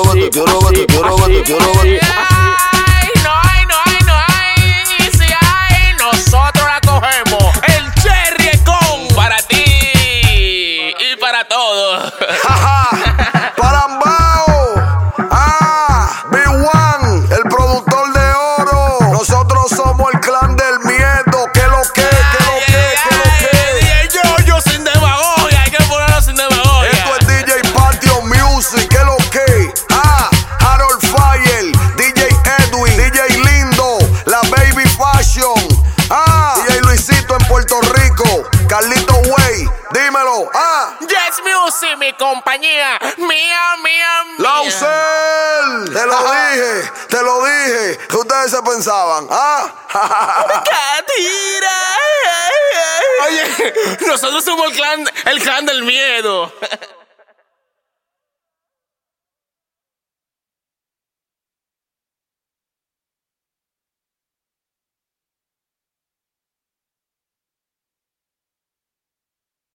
Ay, no hay. Y si hay, nosotros la cogemos. El Cherry con para ti y para todos. Parambao. B1, el productor de oro. Nosotros somos el clan del miedo. ¿Qué lo que? Yo sin demagogia, hay que ponerlo sin demagogia. Esto es DJ Patio Music. ¿Qué lo que? Harold Fire, DJ Edwin, DJ Lindo, la Baby Fashion. DJ Luisito en Puerto Rico, Carlito Way, dímelo. Yes Music, mi compañía, mía. Lausel, te lo dije. ¿Qué ustedes se pensaban? ¡Catira! Oye, nosotros somos el clan del miedo.